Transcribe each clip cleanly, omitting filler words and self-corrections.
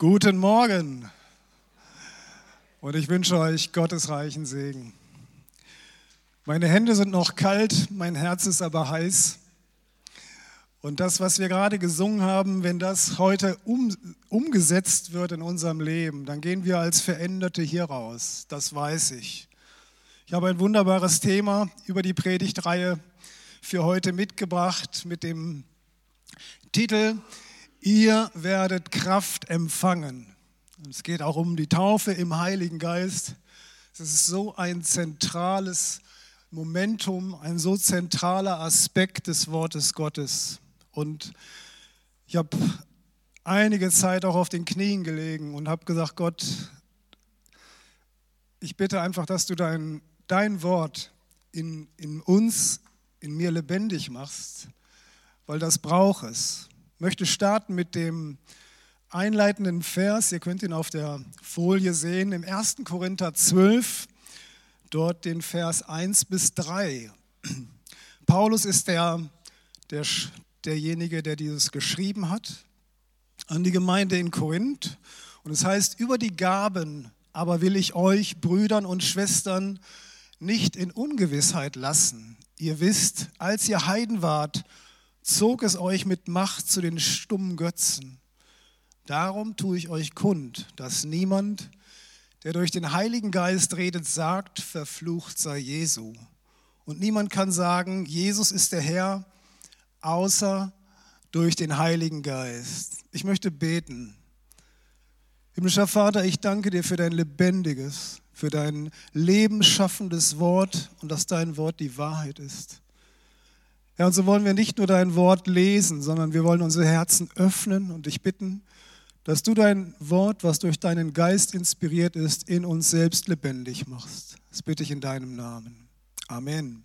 Guten Morgen und ich wünsche euch Gottes reichen Segen. Meine Hände sind noch kalt, mein Herz ist aber heiß. Und das, was wir gerade gesungen haben, wenn das heute umgesetzt wird in unserem Leben, dann gehen wir als Veränderte hier raus. Das weiß ich. Ich habe ein wunderbares Thema über die Predigtreihe für heute mitgebracht mit dem Titel Ihr werdet Kraft empfangen. Es geht auch um die Taufe im Heiligen Geist. Es ist so ein zentrales Momentum, ein so zentraler Aspekt des Wortes Gottes. Und ich habe einige Zeit auch auf den Knien gelegen und habe gesagt, Gott, ich bitte einfach, dass du dein Wort in uns, in mir lebendig machst, weil das braucht es. Ich möchte starten mit dem einleitenden Vers, ihr könnt ihn auf der Folie sehen, im 1. Korinther 12, dort den Vers 1 bis 3. Paulus ist derjenige, der dieses geschrieben hat an die Gemeinde in Korinth. Und es heißt, über die Gaben aber will ich euch, Brüdern und Schwestern, nicht in Ungewissheit lassen. Ihr wisst, als ihr Heiden wart, zog es euch mit Macht zu den stummen Götzen. Darum tue ich euch kund, dass niemand, der durch den Heiligen Geist redet, sagt, verflucht sei Jesu. Und niemand kann sagen, Jesus ist der Herr, außer durch den Heiligen Geist. Ich möchte beten. Himmlischer Vater, ich danke dir für dein lebendiges, für dein lebensschaffendes Wort und dass dein Wort die Wahrheit ist. Ja, und so wollen wir nicht nur dein Wort lesen, sondern wir wollen unsere Herzen öffnen und dich bitten, dass du dein Wort, was durch deinen Geist inspiriert ist, in uns selbst lebendig machst. Das bitte ich in deinem Namen. Amen.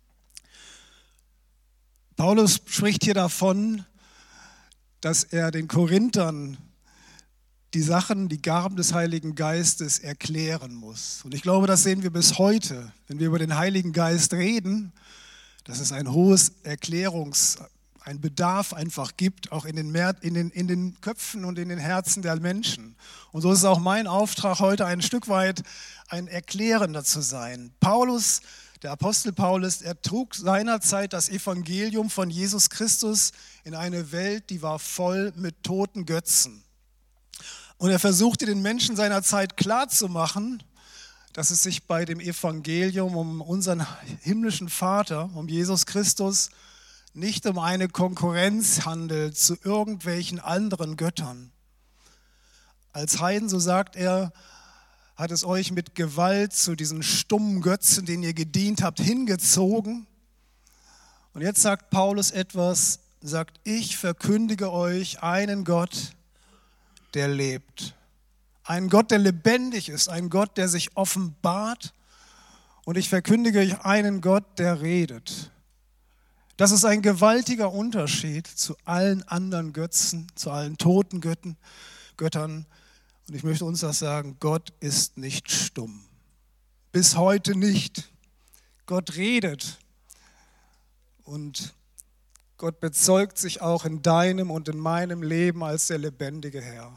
Paulus spricht hier davon, dass er den Korinthern die Sachen, die Gaben des Heiligen Geistes erklären muss. Und ich glaube, das sehen wir bis heute, wenn wir über den Heiligen Geist reden, dass es ein hohes ein Bedarf einfach gibt, auch in den Köpfen und in den Herzen der Menschen. Und so ist es auch mein Auftrag heute, ein Stück weit ein Erklärender zu sein. Paulus, der Apostel Paulus, er trug seinerzeit das Evangelium von Jesus Christus in eine Welt, die war voll mit toten Götzen. Und er versuchte den Menschen seiner Zeit klarzumachen, dass es sich bei dem Evangelium um unseren himmlischen Vater, um Jesus Christus, nicht um eine Konkurrenz handelt zu irgendwelchen anderen Göttern. Als Heiden, so sagt er, hat es euch mit Gewalt zu diesen stummen Götzen, denen ihr gedient habt, hingezogen. Und jetzt sagt Paulus etwas, sagt, ich verkündige euch einen Gott, der lebt. Ein Gott, der lebendig ist, ein Gott, der sich offenbart. Und ich verkündige euch einen Gott, der redet. Das ist ein gewaltiger Unterschied zu allen anderen Götzen, zu allen toten Göttern. Und ich möchte uns das sagen, Gott ist nicht stumm. Bis heute nicht. Gott redet. Und Gott bezeugt sich auch in deinem und in meinem Leben als der lebendige Herr.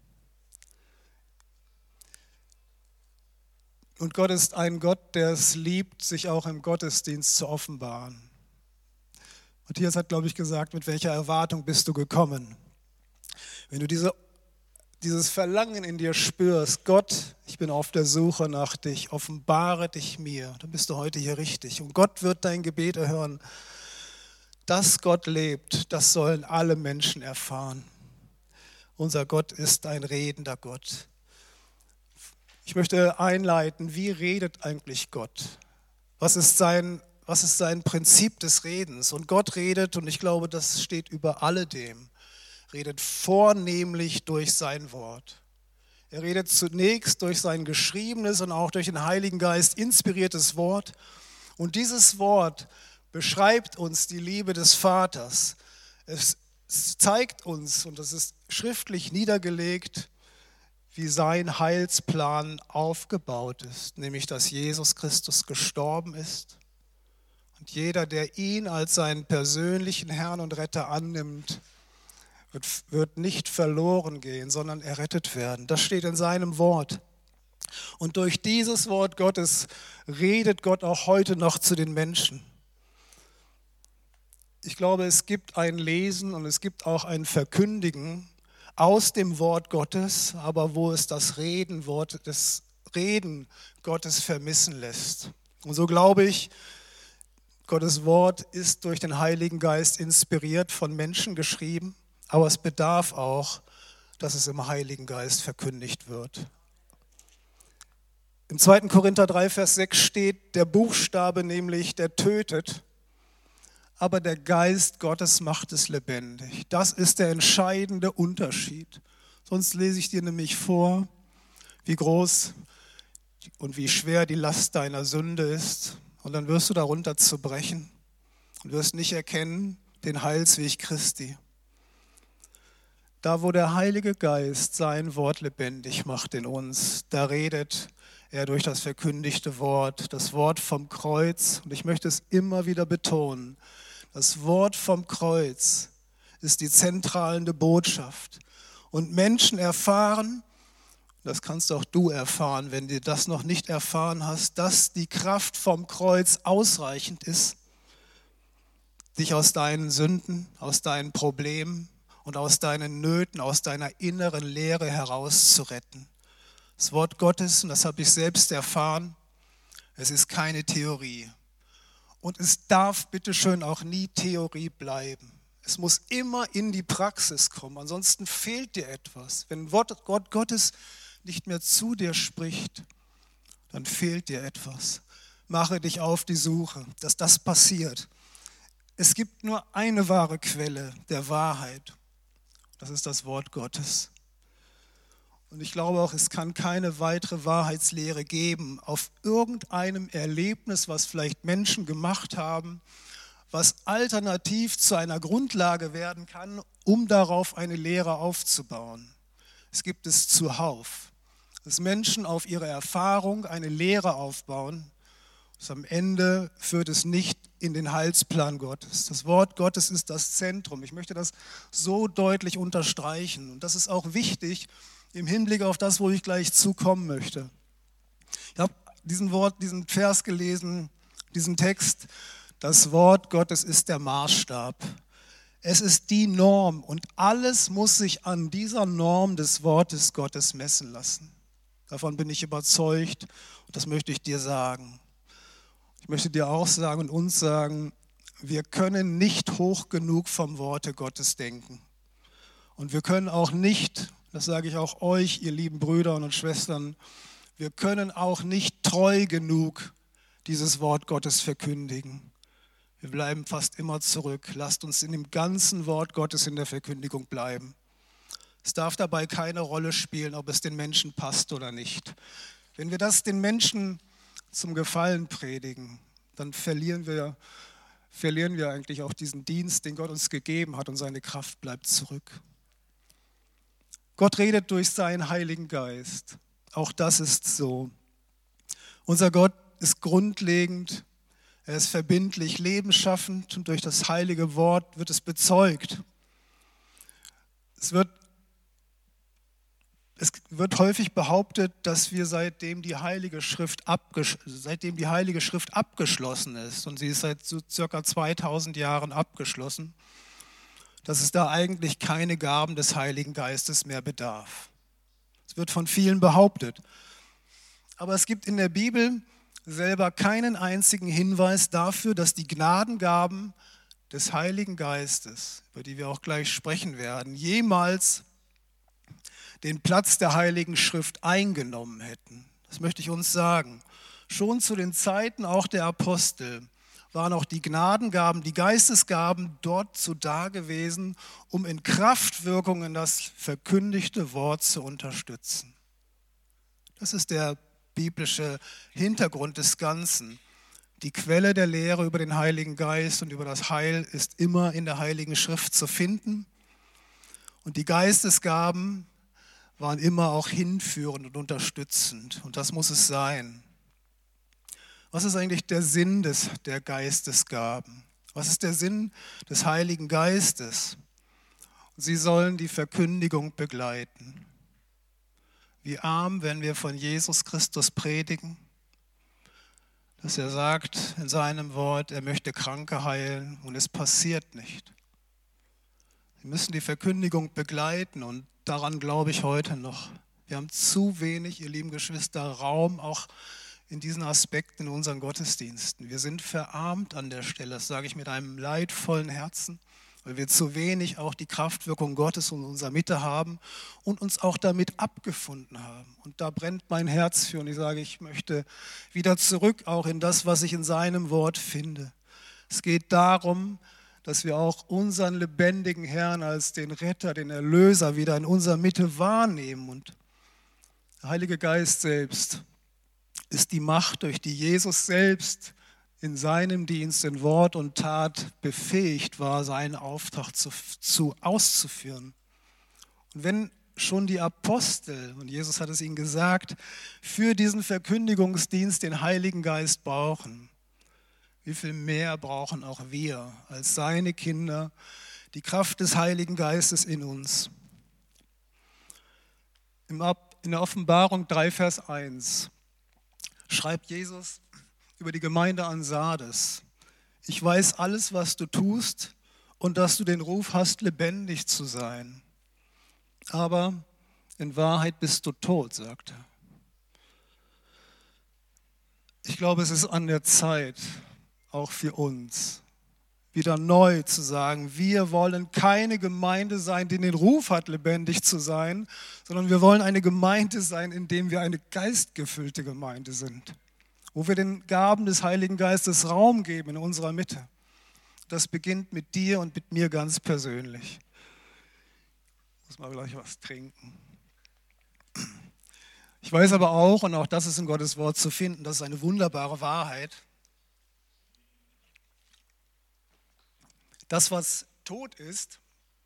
Und Gott ist ein Gott, der es liebt, sich auch im Gottesdienst zu offenbaren. Matthias hat, glaube ich, gesagt, mit welcher Erwartung bist du gekommen? Wenn du dieses Verlangen in dir spürst, Gott, ich bin auf der Suche nach dich, offenbare dich mir, dann bist du heute hier richtig. Und Gott wird dein Gebet erhören. Dass Gott lebt, das sollen alle Menschen erfahren. Unser Gott ist ein redender Gott. Ich möchte einleiten, wie redet eigentlich Gott? Was ist sein Prinzip des Redens? Und Gott redet, und ich glaube, das steht über alledem, redet vornehmlich durch sein Wort. Er redet zunächst durch sein geschriebenes und auch durch den Heiligen Geist inspiriertes Wort. Und dieses Wort beschreibt uns die Liebe des Vaters. Es zeigt uns, und das ist schriftlich niedergelegt, wie sein Heilsplan aufgebaut ist, nämlich dass Jesus Christus gestorben ist. Und jeder, der ihn als seinen persönlichen Herrn und Retter annimmt, wird nicht verloren gehen, sondern errettet werden. Das steht in seinem Wort. Und durch dieses Wort Gottes redet Gott auch heute noch zu den Menschen. Ich glaube, es gibt ein Lesen und es gibt auch ein Verkündigen aus dem Wort Gottes, aber wo es das Reden Gottes vermissen lässt. Und so glaube ich, Gottes Wort ist durch den Heiligen Geist inspiriert, von Menschen geschrieben, aber es bedarf auch, dass es im Heiligen Geist verkündigt wird. Im 2. Korinther 3, Vers 6 steht, der Buchstabe nämlich, der tötet, aber der Geist Gottes macht es lebendig. Das ist der entscheidende Unterschied. Sonst lese ich dir nämlich vor, wie groß und wie schwer die Last deiner Sünde ist. Und dann wirst du darunter zerbrechen und wirst nicht erkennen den Heilsweg Christi. Da, wo der Heilige Geist sein Wort lebendig macht in uns, da redet er durch das verkündigte Wort, das Wort vom Kreuz. Und ich möchte es immer wieder betonen, das Wort vom Kreuz ist die zentrale Botschaft. Und Menschen erfahren, das kannst auch du erfahren, wenn du das noch nicht erfahren hast, dass die Kraft vom Kreuz ausreichend ist, dich aus deinen Sünden, aus deinen Problemen und aus deinen Nöten, aus deiner inneren Leere herauszuretten. Das Wort Gottes, und das habe ich selbst erfahren, es ist keine Theorie. Und es darf bitteschön auch nie Theorie bleiben. Es muss immer in die Praxis kommen, ansonsten fehlt dir etwas. Wenn Wort Gottes nicht mehr zu dir spricht, dann fehlt dir etwas. Mache dich auf die Suche, dass das passiert. Es gibt nur eine wahre Quelle der Wahrheit. Das ist das Wort Gottes. Und ich glaube auch, es kann keine weitere Wahrheitslehre geben auf irgendeinem Erlebnis, was vielleicht Menschen gemacht haben, was alternativ zu einer Grundlage werden kann, um darauf eine Lehre aufzubauen. Es gibt es zuhauf, dass Menschen auf ihre Erfahrung eine Lehre aufbauen. Am Ende führt es nicht in den Heilsplan Gottes. Das Wort Gottes ist das Zentrum. Ich möchte das so deutlich unterstreichen. Und das ist auch wichtig im Hinblick auf das, wo ich gleich zukommen möchte. Ich habe diesen Vers gelesen, diesen Text. Das Wort Gottes ist der Maßstab. Es ist die Norm und alles muss sich an dieser Norm des Wortes Gottes messen lassen. Davon bin ich überzeugt und das möchte ich dir sagen. Ich möchte dir auch sagen und uns sagen, wir können nicht hoch genug vom Worte Gottes denken. Und wir können auch nicht, das sage ich auch euch, ihr lieben Brüder und Schwestern, wir können auch nicht treu genug dieses Wort Gottes verkündigen. Wir bleiben fast immer zurück. Lasst uns in dem ganzen Wort Gottes in der Verkündigung bleiben. Es darf dabei keine Rolle spielen, ob es den Menschen passt oder nicht. Wenn wir das den Menschen zum Gefallen predigen, dann verlieren wir eigentlich auch diesen Dienst, den Gott uns gegeben hat und seine Kraft bleibt zurück. Gott redet durch seinen Heiligen Geist. Auch das ist so. Unser Gott ist grundlegend, er ist verbindlich, lebensschaffend und durch das heilige Wort wird es bezeugt. Es wird häufig behauptet, dass wir seitdem die Heilige Schrift abgeschlossen ist, und sie ist seit so circa 2000 Jahren abgeschlossen, dass es da eigentlich keine Gaben des Heiligen Geistes mehr bedarf. Es wird von vielen behauptet. Aber es gibt in der Bibel selber keinen einzigen Hinweis dafür, dass die Gnadengaben des Heiligen Geistes, über die wir auch gleich sprechen werden, jemals den Platz der Heiligen Schrift eingenommen hätten. Das möchte ich uns sagen. Schon zu den Zeiten auch der Apostel waren auch die Gnadengaben, die Geistesgaben dort so da gewesen, um in Kraftwirkungen das verkündigte Wort zu unterstützen. Das ist der biblische Hintergrund des Ganzen. Die Quelle der Lehre über den Heiligen Geist und über das Heil ist immer in der Heiligen Schrift zu finden. Und die Geistesgaben waren immer auch hinführend und unterstützend. Und das muss es sein. Was ist eigentlich der Sinn der Geistesgaben? Was ist der Sinn des Heiligen Geistes? Sie sollen die Verkündigung begleiten. Wie arm, wenn wir von Jesus Christus predigen, dass er sagt in seinem Wort, er möchte Kranke heilen und es passiert nicht. Sie müssen die Verkündigung begleiten und daran glaube ich heute noch. Wir haben zu wenig, ihr lieben Geschwister, Raum auch in diesen Aspekten in unseren Gottesdiensten. Wir sind verarmt an der Stelle, das sage ich mit einem leidvollen Herzen, weil wir zu wenig auch die Kraftwirkung Gottes in unserer Mitte haben und uns auch damit abgefunden haben. Und da brennt mein Herz für und ich sage, ich möchte wieder zurück auch in das, was ich in seinem Wort finde. Es geht darum, dass wir auch unseren lebendigen Herrn als den Retter, den Erlöser wieder in unserer Mitte wahrnehmen. Und der Heilige Geist selbst ist die Macht, durch die Jesus selbst in seinem Dienst in Wort und Tat befähigt war, seinen Auftrag auszuführen. Und wenn schon die Apostel, und Jesus hat es ihnen gesagt, für diesen Verkündigungsdienst den Heiligen Geist brauchen, wie viel mehr brauchen auch wir als seine Kinder die Kraft des Heiligen Geistes in uns. In der Offenbarung 3, Vers 1 schreibt Jesus über die Gemeinde an Sardes: Ich weiß alles, was du tust und dass du den Ruf hast, lebendig zu sein. Aber in Wahrheit bist du tot, sagt er. Ich glaube, es ist an der Zeit, auch für uns, wieder neu zu sagen, wir wollen keine Gemeinde sein, die den Ruf hat, lebendig zu sein, sondern wir wollen eine Gemeinde sein, in der wir eine geistgefüllte Gemeinde sind, wo wir den Gaben des Heiligen Geistes Raum geben in unserer Mitte. Das beginnt mit dir und mit mir ganz persönlich. Ich muss mal gleich was trinken. Ich weiß aber auch, und auch das ist in Gottes Wort zu finden, das ist eine wunderbare Wahrheit, das, was tot ist,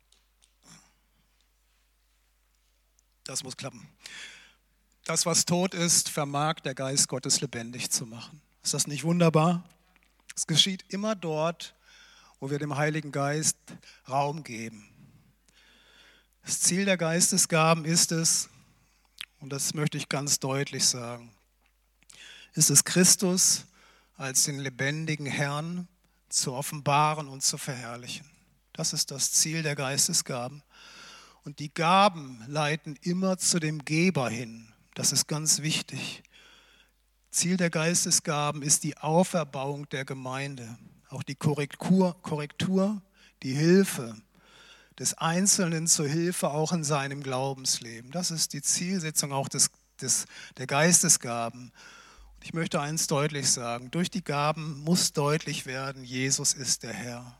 das muss klappen. Das, was tot ist, vermag der Geist Gottes lebendig zu machen. Ist das nicht wunderbar? Es geschieht immer dort, wo wir dem Heiligen Geist Raum geben. Das Ziel der Geistesgaben ist es, und das möchte ich ganz deutlich sagen, ist es, Christus als den lebendigen Herrn zu offenbaren und zu verherrlichen. Das ist das Ziel der Geistesgaben. Und die Gaben leiten immer zu dem Geber hin. Das ist ganz wichtig. Ziel der Geistesgaben ist die Auferbauung der Gemeinde. Auch die Korrektur, die Hilfe des Einzelnen zur Hilfe auch in seinem Glaubensleben. Das ist die Zielsetzung auch der Geistesgaben. Ich möchte eins deutlich sagen: Durch die Gaben muss deutlich werden, Jesus ist der Herr.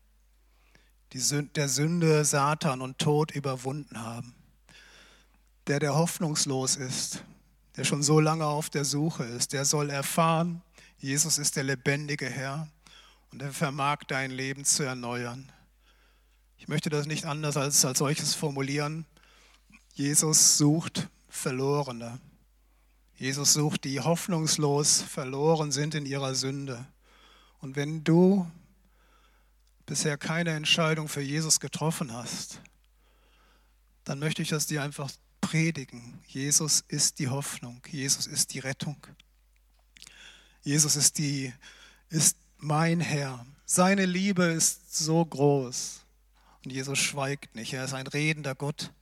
Der Sünde, Satan und Tod überwunden haben. Der hoffnungslos ist, der schon so lange auf der Suche ist, der soll erfahren, Jesus ist der lebendige Herr und er vermag dein Leben zu erneuern. Ich möchte das nicht anders als solches formulieren. Jesus sucht Verlorene. Jesus sucht die hoffnungslos verloren sind in ihrer Sünde. Und wenn du bisher keine Entscheidung für Jesus getroffen hast, dann möchte ich das dir einfach predigen. Jesus ist die Hoffnung. Jesus ist die Rettung. Jesus ist mein Herr. Seine Liebe ist so groß. Und Jesus schweigt nicht. Er ist ein redender Gott.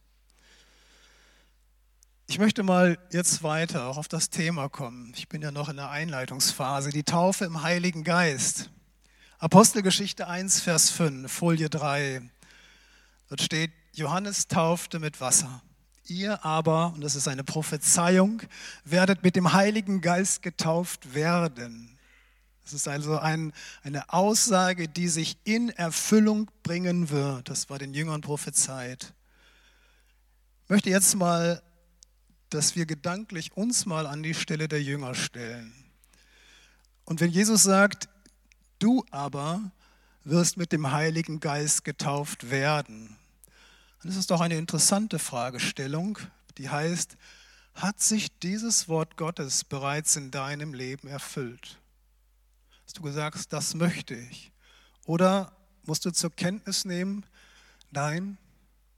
Ich möchte mal jetzt weiter auch auf das Thema kommen. Ich bin ja noch in der Einleitungsphase. Die Taufe im Heiligen Geist. Apostelgeschichte 1, Vers 5, Folie 3. Dort steht: Johannes taufte mit Wasser. Ihr aber, und das ist eine Prophezeiung, werdet mit dem Heiligen Geist getauft werden. Das ist also eine Aussage, die sich in Erfüllung bringen wird. Das war den Jüngern prophezeit. Ich möchte jetzt mal, dass wir gedanklich uns mal an die Stelle der Jünger stellen. Und wenn Jesus sagt, du aber wirst mit dem Heiligen Geist getauft werden, dann ist es doch eine interessante Fragestellung, die heißt, hat sich dieses Wort Gottes bereits in deinem Leben erfüllt? Hast du gesagt, das möchte ich? Oder musst du zur Kenntnis nehmen, nein,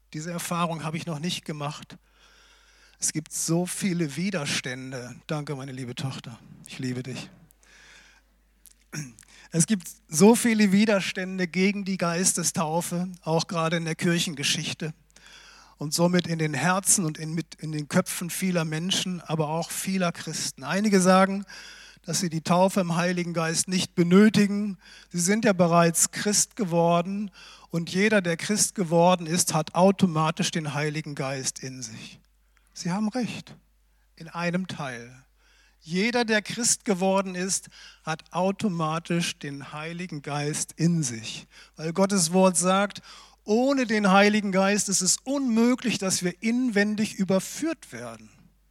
Diese Erfahrung habe ich noch nicht gemacht. Es gibt so viele Widerstände. Danke, meine liebe Tochter. Ich liebe dich. Es gibt so viele Widerstände gegen die Geistestaufe, auch gerade in der Kirchengeschichte und somit in den Herzen und in den Köpfen vieler Menschen, aber auch vieler Christen. Einige sagen, dass sie die Taufe im Heiligen Geist nicht benötigen. Sie sind ja bereits Christ geworden und jeder, der Christ geworden ist, hat automatisch den Heiligen Geist in sich. Sie haben recht, in einem Teil. Jeder, der Christ geworden ist, hat automatisch den Heiligen Geist in sich. Weil Gottes Wort sagt, ohne den Heiligen Geist ist es unmöglich, dass wir inwendig überführt werden.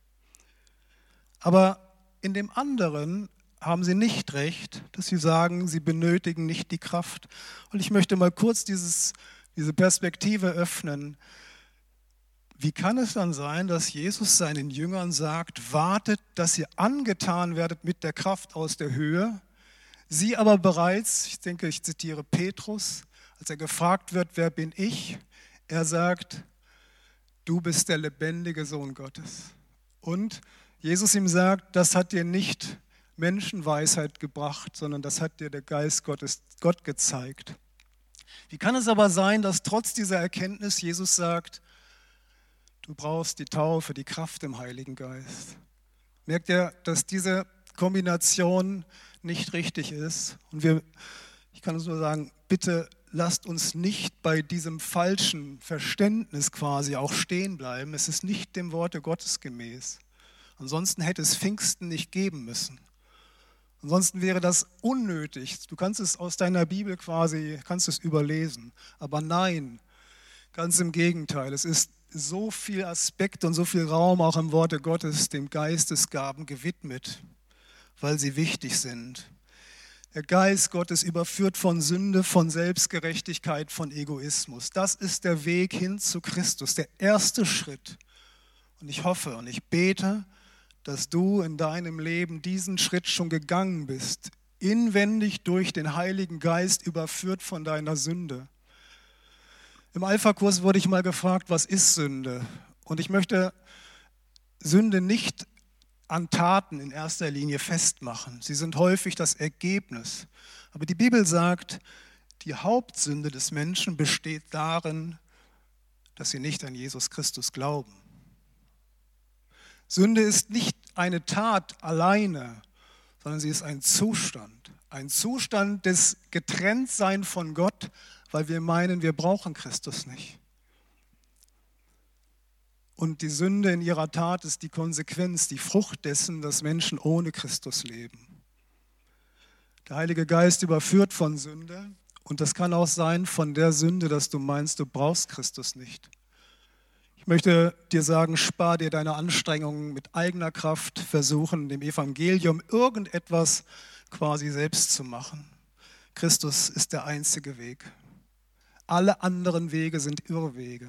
Aber in dem anderen haben sie nicht recht, dass sie sagen, sie benötigen nicht die Kraft. Und ich möchte mal kurz diese Perspektive öffnen. Wie kann es dann sein, dass Jesus seinen Jüngern sagt, wartet, dass ihr angetan werdet mit der Kraft aus der Höhe? Sie aber bereits, ich denke, ich zitiere Petrus, als er gefragt wird, wer bin ich? Er sagt, du bist der lebendige Sohn Gottes. Und Jesus ihm sagt, das hat dir nicht Menschenweisheit gebracht, sondern das hat dir der Geist Gottes, Gott gezeigt. Wie kann es aber sein, dass trotz dieser Erkenntnis Jesus sagt, du brauchst die Taufe, die Kraft im Heiligen Geist? Merkt ihr, dass diese Kombination nicht richtig ist? Und ich kann es nur sagen, bitte lasst uns nicht bei diesem falschen Verständnis quasi auch stehen bleiben. Es ist nicht dem Worte Gottes gemäß. Ansonsten hätte es Pfingsten nicht geben müssen. Ansonsten wäre das unnötig. Du kannst es aus deiner Bibel kannst es überlesen. Aber nein, ganz im Gegenteil. Es ist so viel Aspekt und so viel Raum auch im Worte Gottes dem Geistesgaben gewidmet, weil sie wichtig sind. Der Geist Gottes überführt von Sünde, von Selbstgerechtigkeit, von Egoismus. Das ist der Weg hin zu Christus, der erste Schritt. Und ich hoffe und ich bete, dass du in deinem Leben diesen Schritt schon gegangen bist, inwendig durch den Heiligen Geist überführt von deiner Sünde. Im Alpha-Kurs wurde ich mal gefragt, was ist Sünde? Und ich möchte Sünde nicht an Taten in erster Linie festmachen. Sie sind häufig das Ergebnis. Aber die Bibel sagt, die Hauptsünde des Menschen besteht darin, dass sie nicht an Jesus Christus glauben. Sünde ist nicht eine Tat alleine, sondern sie ist ein Zustand des Getrenntseins von Gott, weil wir meinen, wir brauchen Christus nicht. Und die Sünde in ihrer Tat ist die Konsequenz, die Frucht dessen, dass Menschen ohne Christus leben. Der Heilige Geist überführt von Sünde und das kann auch sein von der Sünde, dass du meinst, du brauchst Christus nicht. Ich möchte dir sagen, spar dir deine Anstrengungen mit eigener Kraft, versuchen, dem Evangelium irgendetwas quasi selbst zu machen. Christus ist der einzige Weg. Alle anderen Wege sind Irrwege.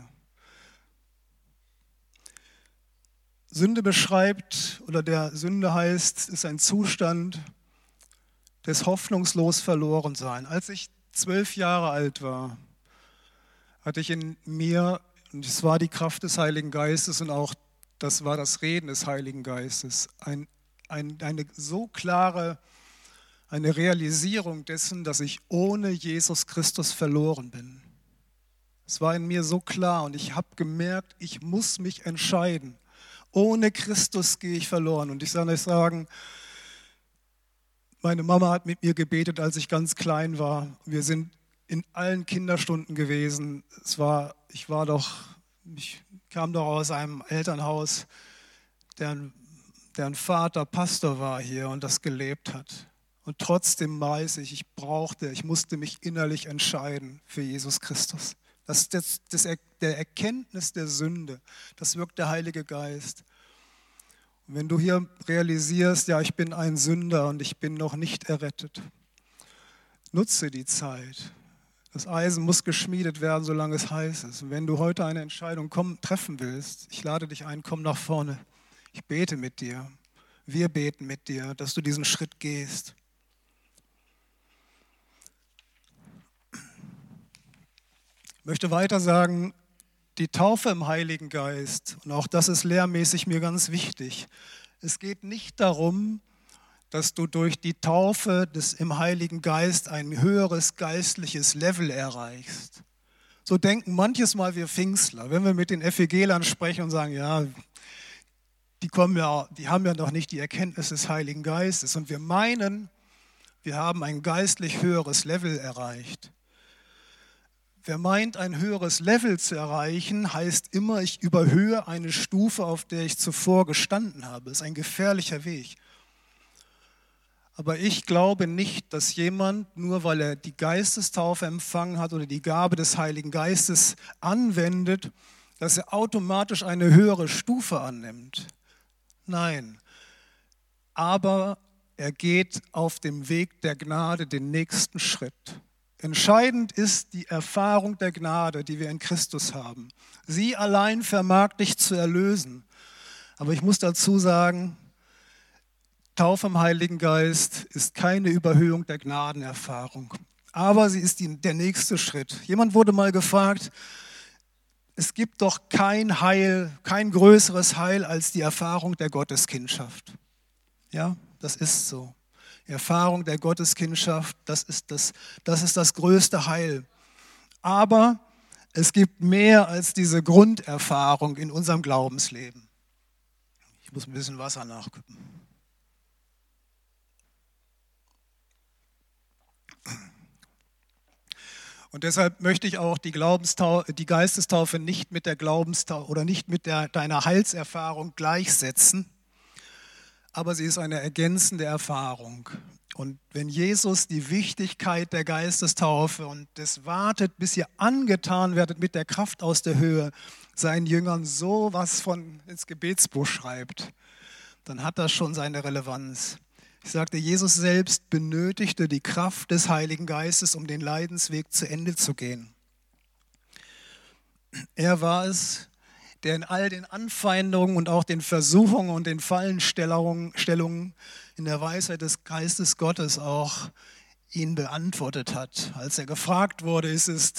Sünde beschreibt, oder der Sünde heißt, ist ein Zustand des hoffnungslos Verlorensein. Als ich 12 Jahre alt war, hatte ich in mir, und es war die Kraft des Heiligen Geistes und auch das war das Reden des Heiligen Geistes, eine so klare, eine Realisierung dessen, dass ich ohne Jesus Christus verloren bin. Es war in mir so klar und ich habe gemerkt, ich muss mich entscheiden. Ohne Christus gehe ich verloren. Und ich soll euch sagen, meine Mama hat mit mir gebetet, als ich ganz klein war. Wir sind in allen Kinderstunden gewesen. Ich kam doch aus einem Elternhaus, deren Vater Pastor war hier und das gelebt hat. Und trotzdem weiß ich, ich musste mich innerlich entscheiden für Jesus Christus. Das ist der Erkenntnis der Sünde. Das wirkt der Heilige Geist. Und wenn du hier realisierst, ja, ich bin ein Sünder und ich bin noch nicht errettet, nutze die Zeit. Das Eisen muss geschmiedet werden, solange es heiß ist. Und wenn du heute eine Entscheidung treffen willst, ich lade dich ein, komm nach vorne. Ich bete mit dir. Wir beten mit dir, dass du diesen Schritt gehst. Ich möchte weiter sagen, Die Taufe im Heiligen Geist, und auch das ist lehrmäßig mir ganz wichtig, es geht nicht darum, dass du durch die Taufe im Heiligen Geist ein höheres geistliches Level erreichst. So denken manches Mal wir Pfingstler, wenn wir mit den FEGlern sprechen und sagen, ja, die haben ja noch nicht die Erkenntnis des Heiligen Geistes. Und wir meinen, wir haben ein geistlich höheres Level erreicht. Wer meint, ein höheres Level zu erreichen, heißt immer, ich überhöhe eine Stufe, auf der ich zuvor gestanden habe. Das ist ein gefährlicher Weg. Aber ich glaube nicht, dass jemand, nur weil er die Geistestaufe empfangen hat oder die Gabe des Heiligen Geistes anwendet, dass er automatisch eine höhere Stufe annimmt. Nein, aber er geht auf dem Weg der Gnade den nächsten Schritt. Entscheidend ist die Erfahrung der Gnade, die wir in Christus haben. Sie allein vermag dich zu erlösen. Aber ich muss dazu sagen, Taufe im Heiligen Geist ist keine Überhöhung der Gnadenerfahrung. Aber sie ist der nächste Schritt. Jemand wurde mal gefragt, es gibt doch kein Heil, kein größeres Heil als die Erfahrung der Gotteskindschaft. Ja, das ist so. Die Erfahrung der Gotteskindschaft, das ist das größte Heil. Aber es gibt mehr als diese Grunderfahrung in unserem Glaubensleben. Ich muss ein bisschen Wasser nachkippen. Und deshalb möchte ich auch die Geistestaufe nicht mit der Glaubenstaufe oder nicht mit deiner Heilserfahrung gleichsetzen, aber sie ist eine ergänzende Erfahrung. Und wenn Jesus die Wichtigkeit der Geistestaufe und des Wartet, bis ihr angetan werdet mit der Kraft aus der Höhe, seinen Jüngern sowas von ins Gebetsbuch schreibt, dann hat das schon seine Relevanz. Ich sagte, Jesus selbst benötigte die Kraft des Heiligen Geistes, um den Leidensweg zu Ende zu gehen. Er war es, der in all den Anfeindungen und auch den Versuchungen und den Fallenstellungen in der Weisheit des Geistes Gottes auch ihn beantwortet hat. Als er gefragt wurde,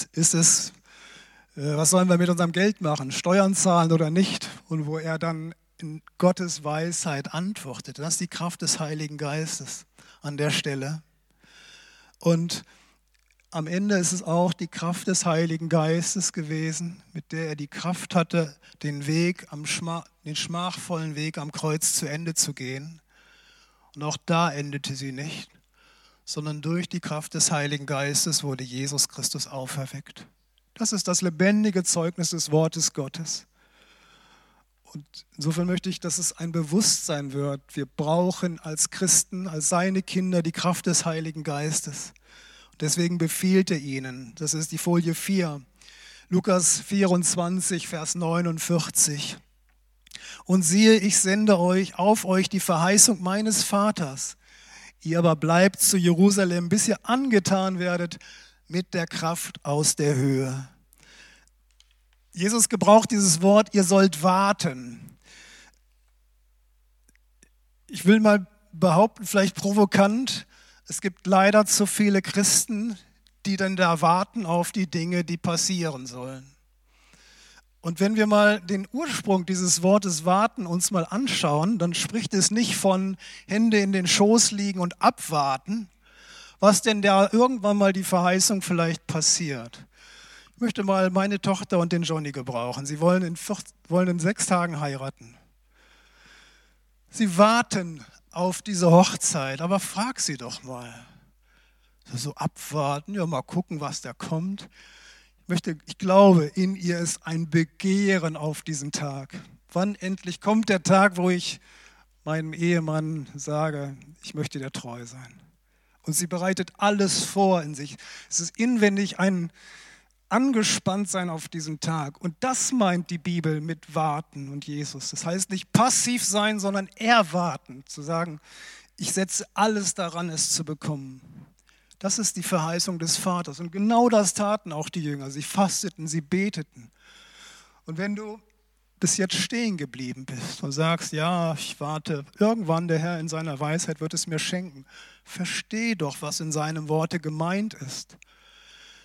was sollen wir mit unserem Geld machen, Steuern zahlen oder nicht? Und wo er dann in Gottes Weisheit antwortet. Das ist die Kraft des Heiligen Geistes an der Stelle. Und am Ende ist es auch die Kraft des Heiligen Geistes gewesen, mit der er die Kraft hatte, den schmachvollen Weg am Kreuz zu Ende zu gehen. Und auch da endete sie nicht, sondern durch die Kraft des Heiligen Geistes wurde Jesus Christus auferweckt. Das ist das lebendige Zeugnis des Wortes Gottes. Und insofern möchte ich, dass es ein Bewusstsein wird. Wir brauchen als Christen, als seine Kinder die Kraft des Heiligen Geistes. Und deswegen befiehlt er ihnen, das ist die Folie 4, Lukas 24, Vers 49. Und siehe, ich sende auf euch die Verheißung meines Vaters. Ihr aber bleibt zu Jerusalem, bis ihr angetan werdet mit der Kraft aus der Höhe. Jesus gebraucht dieses Wort, ihr sollt warten. Ich will mal behaupten, vielleicht provokant, es gibt leider zu viele Christen, die dann da warten auf die Dinge, die passieren sollen. Und wenn wir mal den Ursprung dieses Wortes warten uns mal anschauen, dann spricht es nicht von Hände in den Schoß liegen und abwarten, was denn da irgendwann mal die Verheißung vielleicht passiert. Ich möchte mal meine Tochter und den Johnny gebrauchen. Sie wollen in 6 Tagen heiraten. Sie warten auf diese Hochzeit, aber frag sie doch mal. So abwarten, ja mal gucken, was da kommt. Ich glaube, in ihr ist ein Begehren auf diesen Tag. Wann endlich kommt der Tag, wo ich meinem Ehemann sage, ich möchte dir treu sein. Und sie bereitet alles vor in sich. Es ist inwendig ein angespannt sein auf diesen Tag. Und das meint die Bibel mit Warten und Jesus. Das heißt nicht passiv sein, sondern erwarten. Zu sagen, ich setze alles daran, es zu bekommen. Das ist die Verheißung des Vaters. Und genau das taten auch die Jünger. Sie fasteten, sie beteten. Und wenn du bis jetzt stehen geblieben bist und sagst, ja, ich warte, irgendwann der Herr in seiner Weisheit wird es mir schenken. Versteh doch, was in seinem Worte gemeint ist.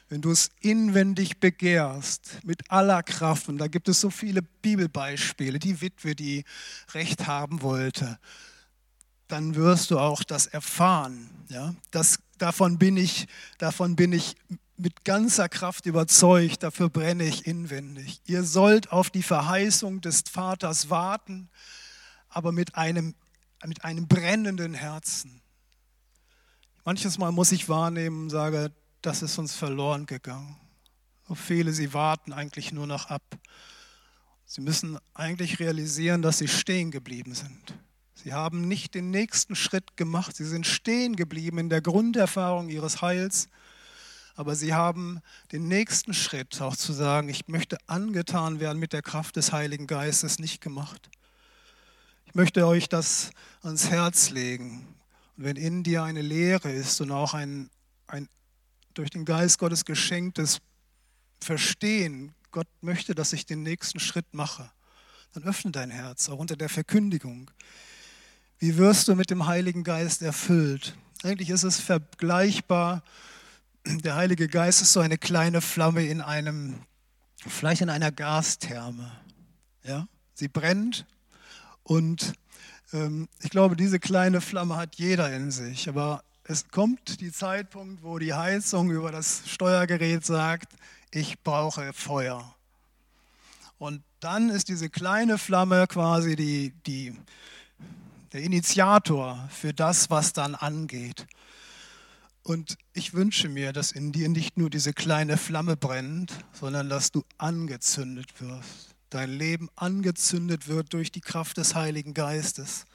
wenn du es inwendig begehrst, mit aller Kraft, und da gibt es so viele Bibelbeispiele, die Witwe, die Recht haben wollte, dann wirst du auch das erfahren. Ja? Davon bin ich mit ganzer Kraft überzeugt, dafür brenne ich inwendig. Ihr sollt auf die Verheißung des Vaters warten, aber mit einem brennenden Herzen. Manches Mal muss ich wahrnehmen und sage, das ist uns verloren gegangen. So viele, sie warten eigentlich nur noch ab. Sie müssen eigentlich realisieren, dass sie stehen geblieben sind. Sie haben nicht den nächsten Schritt gemacht. Sie sind stehen geblieben in der Grunderfahrung ihres Heils. Aber sie haben den nächsten Schritt, auch zu sagen, ich möchte angetan werden mit der Kraft des Heiligen Geistes, nicht gemacht. Ich möchte euch das ans Herz legen. Und wenn in dir eine Lehre ist und auch ein durch den Geist Gottes geschenktes Verstehen, Gott möchte, dass ich den nächsten Schritt mache, dann öffne dein Herz, auch unter der Verkündigung. Wie wirst du mit dem Heiligen Geist erfüllt? Eigentlich ist es vergleichbar. Der Heilige Geist ist so eine kleine Flamme vielleicht in einer Gastherme. Ja? Sie brennt und ich glaube, diese kleine Flamme hat jeder in sich. Aber es kommt der Zeitpunkt, wo die Heizung über das Steuergerät sagt, ich brauche Feuer. Und dann ist diese kleine Flamme quasi der Initiator für das, was dann angeht. Und ich wünsche mir, dass in dir nicht nur diese kleine Flamme brennt, sondern dass du angezündet wirst. Dein Leben angezündet wird durch die Kraft des Heiligen Geistes.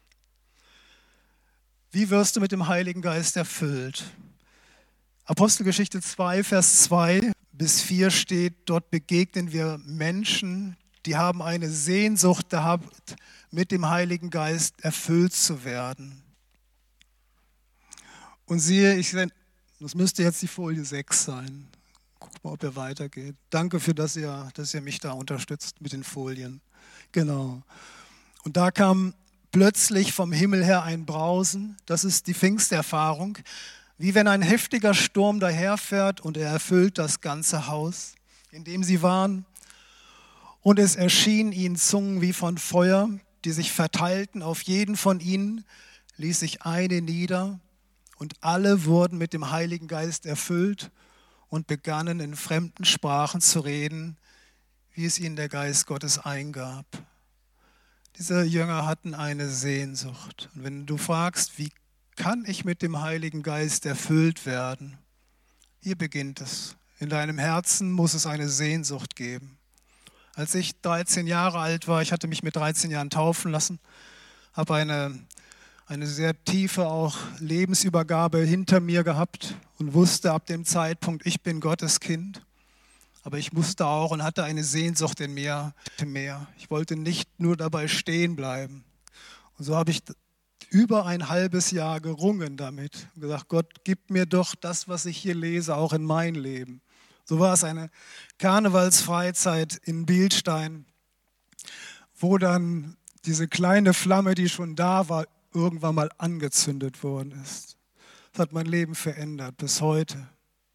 Wie wirst du mit dem Heiligen Geist erfüllt? Apostelgeschichte 2, Vers 2 bis 4 steht, dort begegnen wir Menschen, die haben eine Sehnsucht gehabt, mit dem Heiligen Geist erfüllt zu werden. Und siehe, das müsste jetzt die Folie 6 sein. Guck mal, ob er weitergeht. Danke für, dass ihr mich da unterstützt mit den Folien. Genau. Und da kam plötzlich vom Himmel her ein Brausen. Das ist die Pfingsterfahrung. Wie wenn ein heftiger Sturm daherfährt und er erfüllt das ganze Haus, in dem sie waren. Und es erschienen ihnen Zungen wie von Feuer, die sich verteilten auf jeden von ihnen, ließ sich eine nieder. Und alle wurden mit dem Heiligen Geist erfüllt und begannen in fremden Sprachen zu reden, wie es ihnen der Geist Gottes eingab. Diese Jünger hatten eine Sehnsucht. Und wenn du fragst, wie kann ich mit dem Heiligen Geist erfüllt werden? Hier beginnt es. In deinem Herzen muss es eine Sehnsucht geben. Als ich 13 Jahre alt war, ich hatte mich mit 13 Jahren taufen lassen, habe eine sehr tiefe auch Lebensübergabe hinter mir gehabt und wusste ab dem Zeitpunkt, ich bin Gottes Kind. Aber ich musste auch und hatte eine Sehnsucht in mir mehr. Ich wollte nicht nur dabei stehen bleiben. Und so habe ich über ein halbes Jahr gerungen damit und gesagt, Gott, gib mir doch das, was ich hier lese, auch in mein Leben. So war es eine Karnevalsfreizeit in Bilstein, wo dann diese kleine Flamme, die schon da war, irgendwann mal angezündet worden ist. Das hat mein Leben verändert bis heute.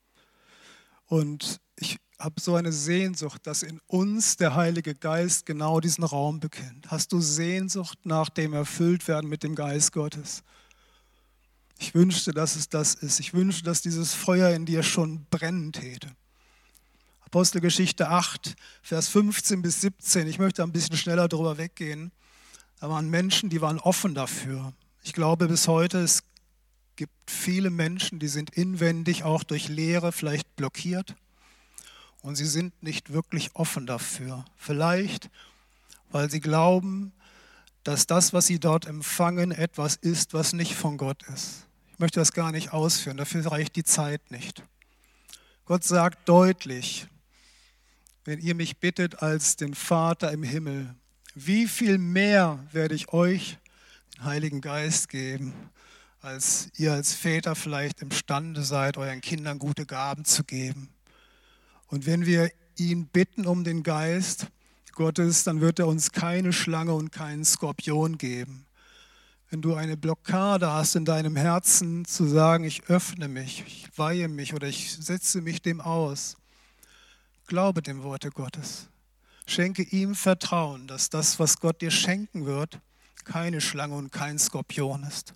Und ich habe so eine Sehnsucht, dass in uns der Heilige Geist genau diesen Raum bekennt. Hast du Sehnsucht nach dem Erfülltwerden mit dem Geist Gottes? Ich wünschte, dass es das ist. Ich wünschte, dass dieses Feuer in dir schon brennen täte. Apostelgeschichte 8, Vers 15 bis 17. Ich möchte ein bisschen schneller drüber weggehen. Da waren Menschen, die waren offen dafür. Ich glaube bis heute, es gibt viele Menschen, die sind inwendig auch durch Lehre vielleicht blockiert. Und sie sind nicht wirklich offen dafür. Vielleicht, weil sie glauben, dass das, was sie dort empfangen, etwas ist, was nicht von Gott ist. Ich möchte das gar nicht ausführen, dafür reicht die Zeit nicht. Gott sagt deutlich, wenn ihr mich bittet als den Vater im Himmel, wie viel mehr werde ich euch den Heiligen Geist geben, als ihr als Väter vielleicht imstande seid, euren Kindern gute Gaben zu geben. Und wenn wir ihn bitten um den Geist Gottes, dann wird er uns keine Schlange und keinen Skorpion geben. wenn du eine Blockade hast in deinem Herzen, zu sagen, ich öffne mich, ich weihe mich oder ich setze mich dem aus, glaube dem Worte Gottes. Schenke ihm Vertrauen, dass das, was Gott dir schenken wird, keine Schlange und kein Skorpion ist.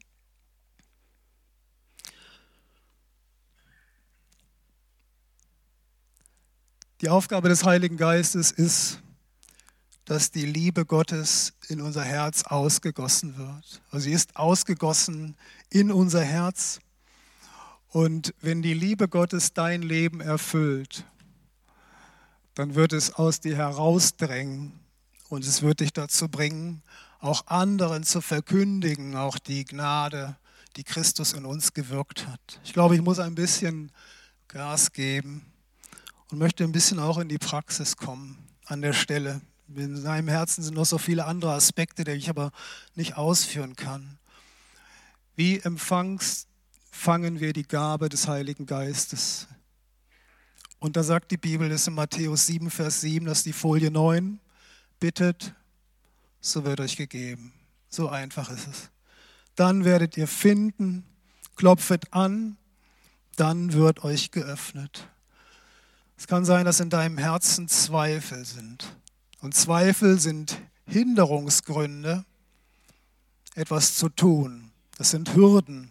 Die Aufgabe des Heiligen Geistes ist, dass die Liebe Gottes in unser Herz ausgegossen wird. Also sie ist ausgegossen in unser Herz. Und wenn die Liebe Gottes dein Leben erfüllt, dann wird es aus dir herausdrängen und es wird dich dazu bringen, auch anderen zu verkündigen, auch die Gnade, die Christus in uns gewirkt hat. Ich glaube, ich muss ein bisschen Gas geben und möchte ein bisschen auch in die Praxis kommen an der Stelle. In seinem Herzen sind noch so viele andere Aspekte, die ich aber nicht ausführen kann. Wie empfangen wir die Gabe des Heiligen Geistes? Und da sagt die Bibel, das ist in Matthäus 7, Vers 7, das ist die Folie 9, bittet, so wird euch gegeben. So einfach ist es. Dann werdet ihr finden, klopfet an, dann wird euch geöffnet. Es kann sein, dass in deinem Herzen Zweifel sind. Und Zweifel sind Hinderungsgründe, etwas zu tun. Das sind Hürden.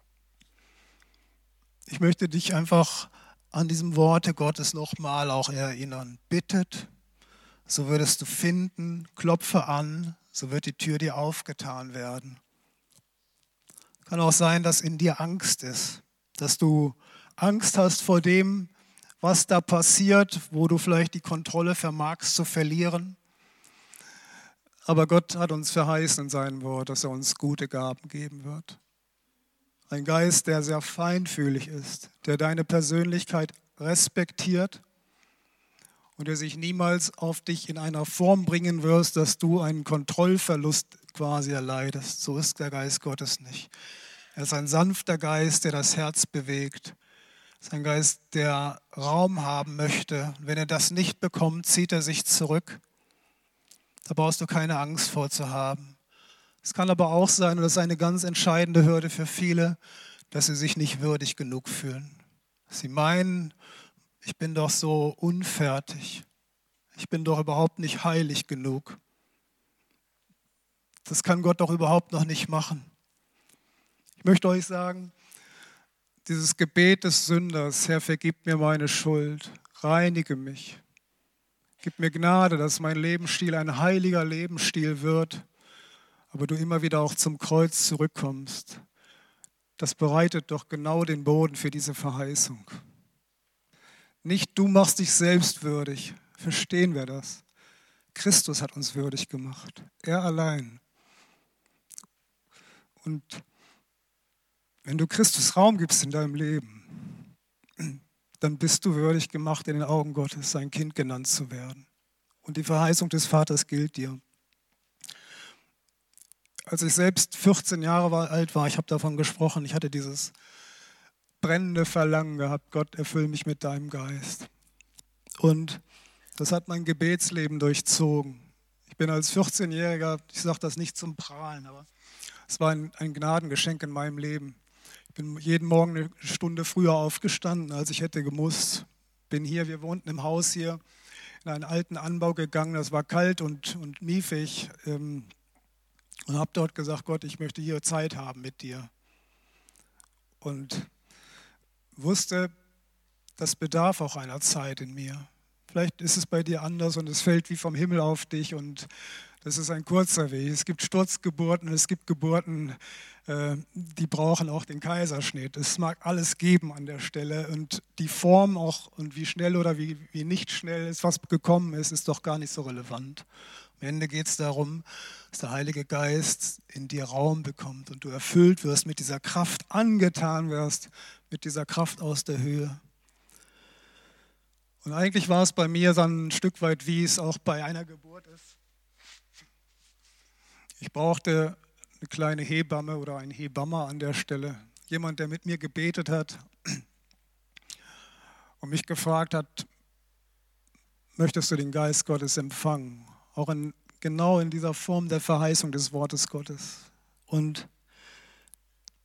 Ich möchte dich einfach an diesem Worte Gottes nochmal auch erinnern. Bittet, so würdest du finden, klopfe an, so wird die Tür dir aufgetan werden. Kann auch sein, dass in dir Angst ist, dass du Angst hast vor dem, was da passiert, wo du vielleicht die Kontrolle vermagst zu verlieren. Aber Gott hat uns verheißen in seinem Wort, dass er uns gute Gaben geben wird. Ein Geist, der sehr feinfühlig ist, der deine Persönlichkeit respektiert und der sich niemals auf dich in einer Form bringen wirst, dass du einen Kontrollverlust quasi erleidest. So ist der Geist Gottes nicht. Er ist ein sanfter Geist, der das Herz bewegt. Es ist ein Geist, der Raum haben möchte. Wenn er das nicht bekommt, zieht er sich zurück. Da brauchst du keine Angst vor zu haben. Es kann aber auch sein, und das ist eine ganz entscheidende Hürde für viele, dass sie sich nicht würdig genug fühlen. Sie meinen, ich bin doch so unfertig. Ich bin doch überhaupt nicht heilig genug. Das kann Gott doch überhaupt noch nicht machen. Ich möchte euch sagen, dieses Gebet des Sünders, Herr, vergib mir meine Schuld, reinige mich. Gib mir Gnade, dass mein Lebensstil ein heiliger Lebensstil wird, aber du immer wieder auch zum Kreuz zurückkommst. Das bereitet doch genau den Boden für diese Verheißung. Nicht du machst dich selbst würdig, verstehen wir das. Christus hat uns würdig gemacht, er allein. Und wenn du Christus Raum gibst in deinem Leben, dann bist du würdig gemacht, in den Augen Gottes sein Kind genannt zu werden. Und die Verheißung des Vaters gilt dir. Als ich selbst 14 Jahre alt war, ich habe davon gesprochen, ich hatte dieses brennende Verlangen gehabt, Gott, erfüll mich mit deinem Geist. Und das hat mein Gebetsleben durchzogen. Ich bin als 14-Jähriger, ich sage das nicht zum Prahlen, aber es war ein Gnadengeschenk in meinem Leben. Ich bin jeden Morgen eine Stunde früher aufgestanden, als ich hätte gemusst. Wir wohnten im Haus hier, in einen alten Anbau gegangen, das war kalt und miefig. Und habe dort gesagt, Gott, ich möchte hier Zeit haben mit dir. Und wusste, das bedarf auch einer Zeit in mir. Vielleicht ist es bei dir anders und es fällt wie vom Himmel auf dich und das ist ein kurzer Weg. Es gibt Sturzgeburten, es gibt Geburten, die brauchen auch den Kaiserschnitt. Es mag alles geben an der Stelle und die Form auch und wie schnell oder wie nicht schnell ist, was gekommen ist, ist doch gar nicht so relevant. Am Ende geht es darum, dass der Heilige Geist in dir Raum bekommt und du erfüllt wirst, mit dieser Kraft angetan wirst, mit dieser Kraft aus der Höhe. Und eigentlich war es bei mir dann ein Stück weit, wie es auch bei einer Geburt ist. Ich brauchte eine kleine Hebamme oder einen Hebammer an der Stelle. Jemand, der mit mir gebetet hat und mich gefragt hat, möchtest du den Geist Gottes empfangen? Auch genau in dieser Form der Verheißung des Wortes Gottes. Und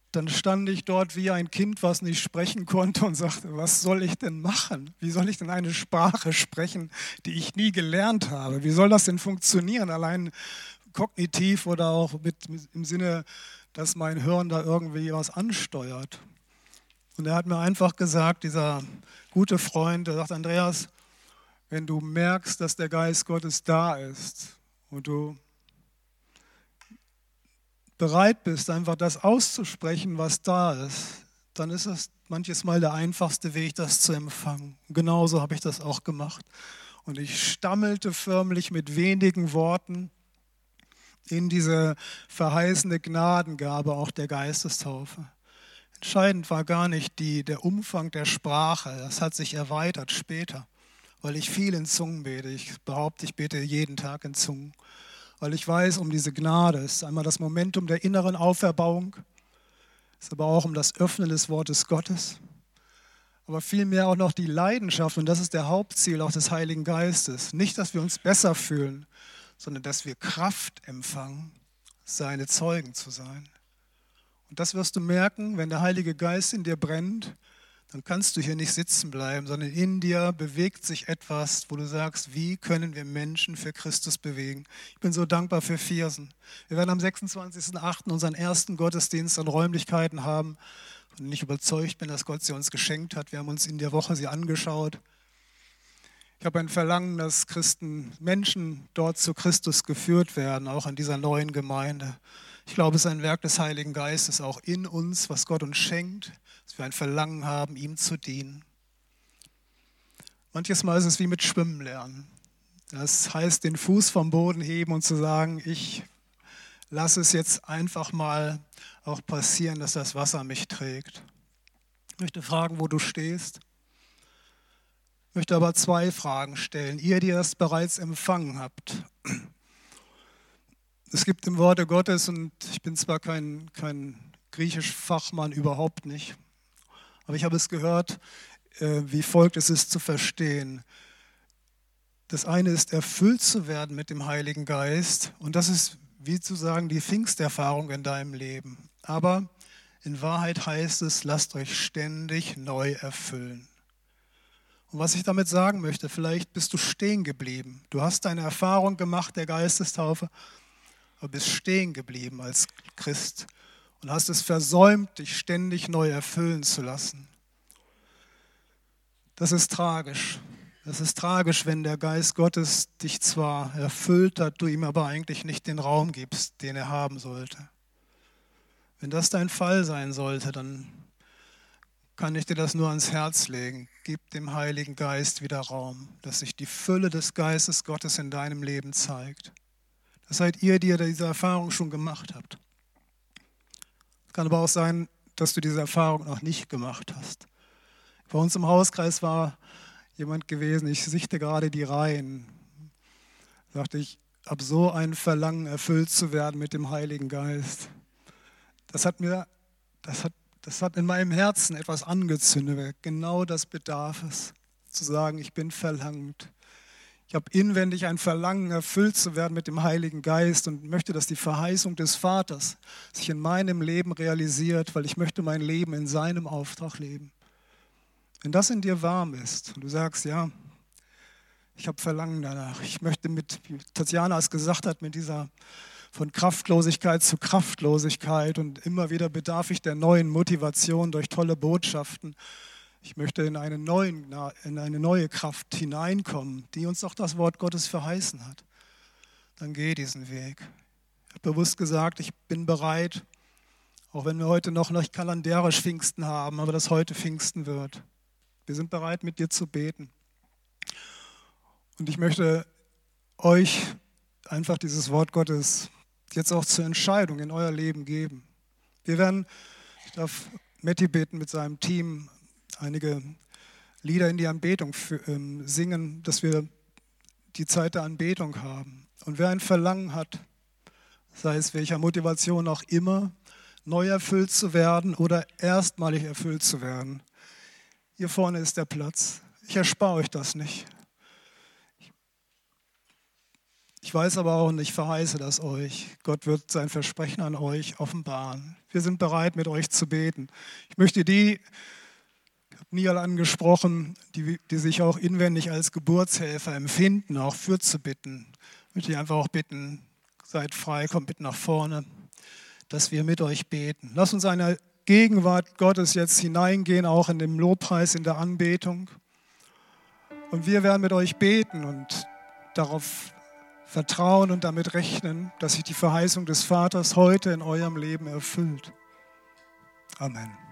dann stand ich dort wie ein Kind, was nicht sprechen konnte und sagte, was soll ich denn machen? Wie soll ich denn eine Sprache sprechen, die ich nie gelernt habe? Wie soll das denn funktionieren? Allein kognitiv oder auch im Sinne, dass mein Hirn da irgendwie was ansteuert. Und er hat mir einfach gesagt, dieser gute Freund, der sagt, Andreas, wenn du merkst, dass der Geist Gottes da ist und du bereit bist, einfach das auszusprechen, was da ist, dann ist es manches Mal der einfachste Weg, das zu empfangen. Genauso habe ich das auch gemacht. Und ich stammelte förmlich mit wenigen Worten in diese verheißene Gnadengabe auch der Geistestaufe. Entscheidend war gar nicht der Umfang der Sprache, das hat sich erweitert später, weil ich viel in Zungen bete. Ich behaupte, ich bete jeden Tag in Zungen, weil ich weiß um diese Gnade. Es ist einmal das Momentum der inneren Auferbauung, es ist aber auch um das Öffnen des Wortes Gottes, aber vielmehr auch noch die Leidenschaft, und das ist der Hauptziel auch des Heiligen Geistes. Nicht, dass wir uns besser fühlen, sondern dass wir Kraft empfangen, seine Zeugen zu sein. Und das wirst du merken, wenn der Heilige Geist in dir brennt, dann kannst du hier nicht sitzen bleiben, sondern in dir bewegt sich etwas, wo du sagst, wie können wir Menschen für Christus bewegen? Ich bin so dankbar für Viersen. Wir werden am 26.08. unseren ersten Gottesdienst an Räumlichkeiten haben, von denen ich überzeugt bin, dass Gott sie uns geschenkt hat. Wir haben uns in der Woche sie angeschaut. Ich habe ein Verlangen, dass Menschen dort zu Christus geführt werden, auch in dieser neuen Gemeinde. Ich glaube, es ist ein Werk des Heiligen Geistes auch in uns, was Gott uns schenkt, dass wir ein Verlangen haben, ihm zu dienen. Manches Mal ist es wie mit Schwimmen lernen. Das heißt, den Fuß vom Boden heben und zu sagen, ich lasse es jetzt einfach mal auch passieren, dass das Wasser mich trägt. Ich möchte fragen, wo du stehst. Ich möchte aber zwei Fragen stellen. Ihr, die das bereits empfangen habt. Es gibt im Worte Gottes, und ich bin zwar kein Griechisch-Fachmann, überhaupt nicht, aber ich habe es gehört, wie folgt es ist zu verstehen. Das eine ist, erfüllt zu werden mit dem Heiligen Geist, und das ist, wie zu sagen, die Pfingsterfahrung in deinem Leben. Aber in Wahrheit heißt es, lasst euch ständig neu erfüllen. Und was ich damit sagen möchte, vielleicht bist du stehen geblieben. Du hast deine Erfahrung gemacht der Geistestaufe, aber bist stehen geblieben als Christ und hast es versäumt, dich ständig neu erfüllen zu lassen. Das ist tragisch. Das ist tragisch, wenn der Geist Gottes dich zwar erfüllt hat, du ihm aber eigentlich nicht den Raum gibst, den er haben sollte. Wenn das dein Fall sein sollte, dann kann ich dir das nur ans Herz legen. Gib dem Heiligen Geist wieder Raum, dass sich die Fülle des Geistes Gottes in deinem Leben zeigt. Das seid ihr, die ihr diese Erfahrung schon gemacht habt. Es kann aber auch sein, dass du diese Erfahrung noch nicht gemacht hast. Bei uns im Hauskreis war jemand gewesen, ich sichte gerade die Reihen, sagte ich, habe so ein Verlangen, erfüllt zu werden mit dem Heiligen Geist. Das hat in meinem Herzen etwas angezündet. Genau das bedarf es, zu sagen, ich bin verlangt. Ich habe inwendig ein Verlangen, erfüllt zu werden mit dem Heiligen Geist und möchte, dass die Verheißung des Vaters sich in meinem Leben realisiert, weil ich möchte mein Leben in seinem Auftrag leben. Wenn das in dir warm ist und du sagst, ja, ich habe Verlangen danach, ich möchte wie Tatjana es gesagt hat, mit dieser von Kraftlosigkeit zu Kraftlosigkeit, und immer wieder bedarf ich der neuen Motivation durch tolle Botschaften. Ich möchte in eine neue Kraft hineinkommen, die uns auch das Wort Gottes verheißen hat. Dann geh diesen Weg. Ich habe bewusst gesagt, ich bin bereit, auch wenn wir heute noch nicht kalendarisch Pfingsten haben, aber dass heute Pfingsten wird. Wir sind bereit, mit dir zu beten. Und ich möchte euch einfach dieses Wort Gottes jetzt auch zur Entscheidung in euer Leben geben. Ich darf Matti beten mit seinem Team, einige Lieder in die Anbetung singen, dass wir die Zeit der Anbetung haben. Und wer ein Verlangen hat, sei es welcher Motivation auch immer, neu erfüllt zu werden oder erstmalig erfüllt zu werden, hier vorne ist der Platz. Ich erspare euch das nicht. Ich weiß aber auch und ich verheiße das euch. Gott wird sein Versprechen an euch offenbaren. Wir sind bereit, mit euch zu beten. Ich möchte ich habe Nial angesprochen, die sich auch inwendig als Geburtshelfer empfinden, auch fürzubitten. Ich möchte einfach auch bitten, seid frei, kommt mit nach vorne, dass wir mit euch beten. Lasst uns eine Gegenwart Gottes jetzt hineingehen, auch in dem Lobpreis, in der Anbetung. Und wir werden mit euch beten und darauf vertrauen und damit rechnen, dass sich die Verheißung des Vaters heute in eurem Leben erfüllt. Amen.